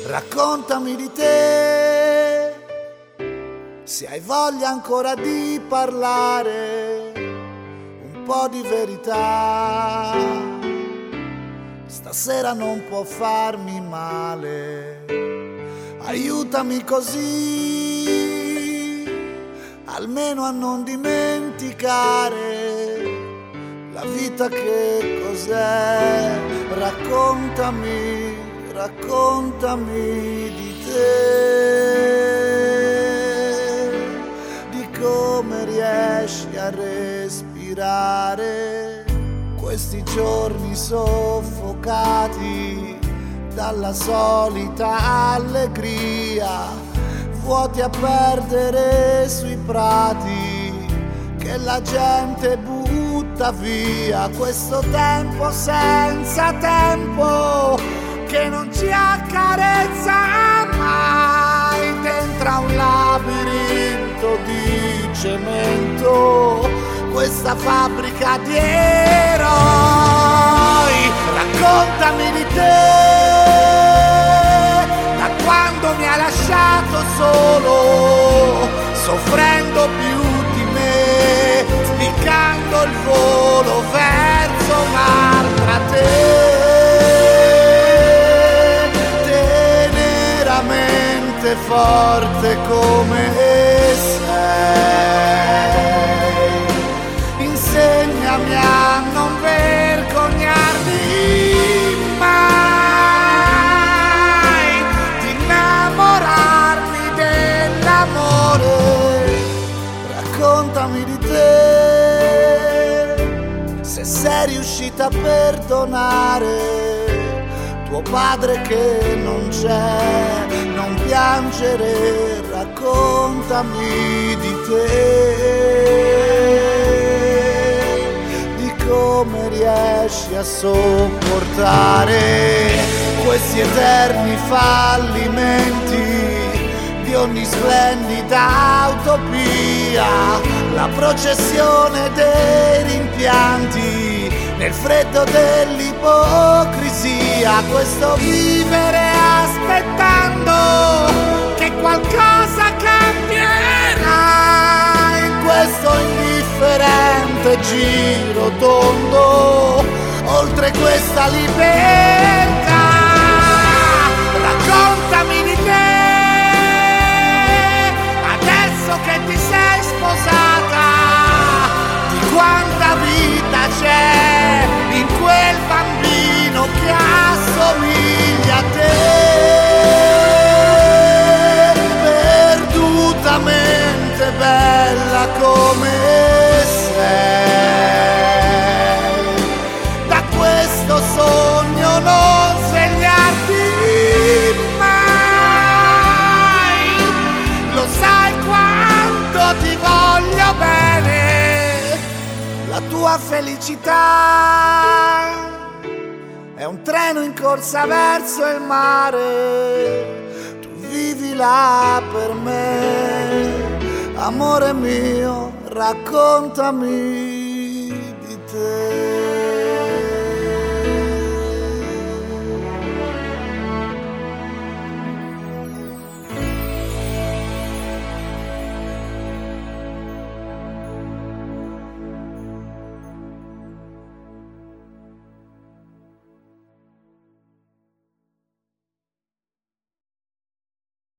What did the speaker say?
Raccontami di te, se hai voglia ancora di parlare, un po' di verità. Stasera non può farmi male, aiutami così, almeno a non dimenticare la vita che cos'è. Raccontami di te, di come riesci a respirare questi giorni soffocati dalla solita allegria, vuoti a perdere sui prati che la gente butta via. Questo tempo senza tempo che non ci accarezza mai, dentro un labirinto di cemento, questa fabbrica di eroi. Raccontami di te, da quando mi hai lasciato solo, soffrendo più di me, spiccando il volo verso un'altra te. Forte come sei, insegnami a non vergognarmi mai, di innamorarmi dell'amore. Raccontami di te, se sei riuscita a perdonare tuo padre che non c'è, non piangere. Raccontami di te, di come riesci a sopportare questi eterni fallimenti di ogni splendida utopia, la processione dei rimpianti nel freddo dell'ipocrisia, questo vivere aspettando che qualcosa cambierà in questo indifferente giro tondo, oltre questa libertà. Raccontami di te, adesso che ti sei sposata, di quanta vita c'è in quel bambino che assomiglia a te, perdutamente bella come sei. Da questo sogno non svegliarti mai, lo sai quanto ti voglio bene. La tua felicità è un treno in corsa verso il mare, tu vivi là per me, amore mio. Raccontami di te.